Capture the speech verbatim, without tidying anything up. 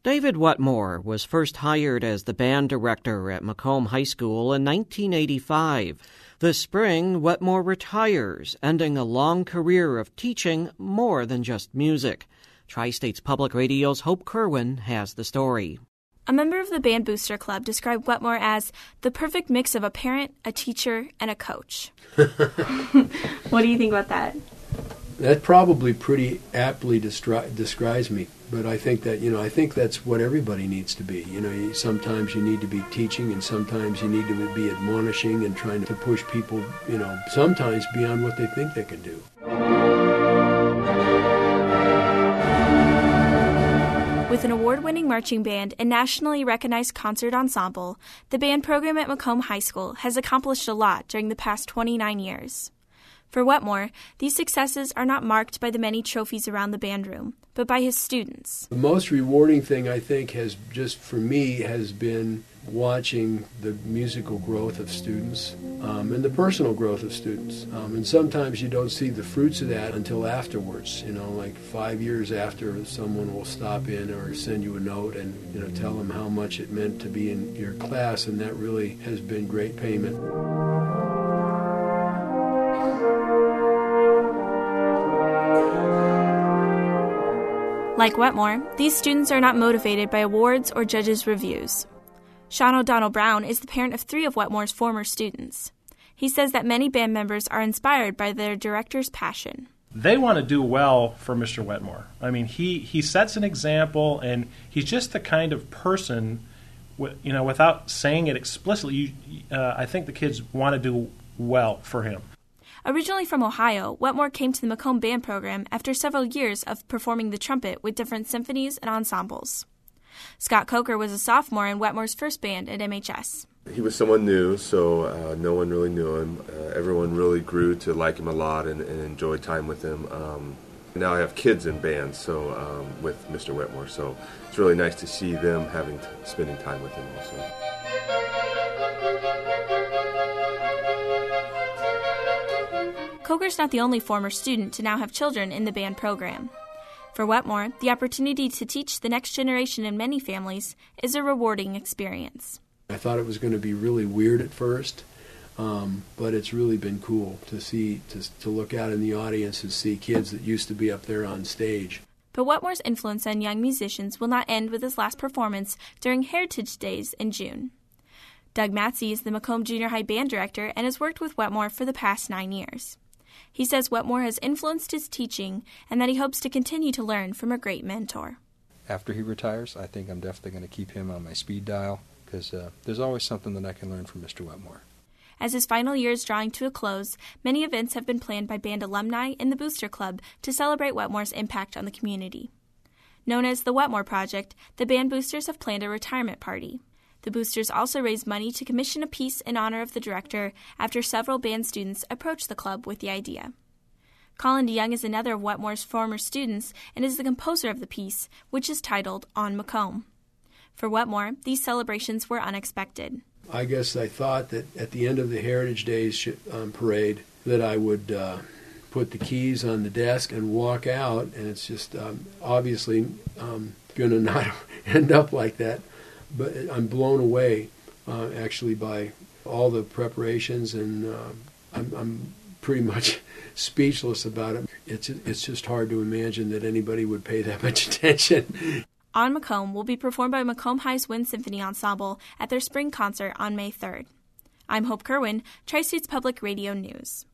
David Wetmore was first hired as the band director at Macomb High School in nineteen eighty-five. This spring, Wetmore retires, ending a long career of teaching more than just music. Tri-States Public Radio's Hope Kerwin has the story. A member of the Band Booster Club described Wetmore as the perfect mix of a parent, a teacher, and a coach. What do you think about that? That probably pretty aptly destri- describes me. But I think that, you know, I think that's what everybody needs to be. You know, you, sometimes you need to be teaching, and sometimes you need to be admonishing and trying to push people, you know, sometimes beyond what they think they can do. With an award-winning marching band and nationally recognized concert ensemble, the band program at Macomb High School has accomplished a lot during the past twenty-nine years. For Wetmore, these successes are not marked by the many trophies around the band room, but by his students. The most rewarding thing, I think, has just for me has been watching the musical growth of students um, and the personal growth of students. Um, and sometimes you don't see the fruits of that until afterwards, you know, like five years after someone will stop in or send you a note and, you know, tell them how much it meant to be in your class, and that really has been great payment. Like Wetmore, these students are not motivated by awards or judges' reviews. Sean O'Donnell Brown is the parent of three of Wetmore's former students. He says that many band members are inspired by their director's passion. They want to do well for Mister Wetmore. I mean, he, he sets an example, and he's just the kind of person, you know, without saying it explicitly, you, uh, I think the kids want to do well for him. Originally from Ohio, Wetmore came to the Macomb Band program after several years of performing the trumpet with different symphonies and ensembles. Scott Coker was a sophomore in Wetmore's first band at M H S. He was someone new, so uh, no one really knew him. Uh, everyone really grew to like him a lot and, and enjoyed time with him. Um, now I have kids in bands, so um, with Mister Wetmore, so it's really nice to see them having t- spending time with him also. Coker's not the only former student to now have children in the band program. For Wetmore, the opportunity to teach the next generation in many families is a rewarding experience. I thought it was going to be really weird at first, um, but it's really been cool to see, to, to look out in the audience and see kids that used to be up there on stage. But Wetmore's influence on young musicians will not end with his last performance during Heritage Days in June. Doug Matsey is the Macomb Junior High band director and has worked with Wetmore for the past nine years. He says Wetmore has influenced his teaching and that he hopes to continue to learn from a great mentor. After he retires, I think I'm definitely going to keep him on my speed dial because uh, there's always something that I can learn from Mister Wetmore. As his final year is drawing to a close, many events have been planned by band alumni and the Booster Club to celebrate Wetmore's impact on the community. Known as the Wetmore Project, the band boosters have planned a retirement party. The boosters also raised money to commission a piece in honor of the director after several band students approached the club with the idea. Colin DeYoung is another of Wetmore's former students and is the composer of the piece, which is titled On Macomb. For Wetmore, these celebrations were unexpected. I guess I thought that at the end of the Heritage Days um, parade that I would uh, put the keys on the desk and walk out, and it's just um, obviously um, going to not end up like that. But I'm blown away, uh, actually, by all the preparations, and uh, I'm, I'm pretty much speechless about it. It's it's just hard to imagine that anybody would pay that much attention. On Macomb will be performed by Macomb High's Wind Symphony Ensemble at their spring concert on May third. I'm Hope Kerwin, Tri-States Public Radio News.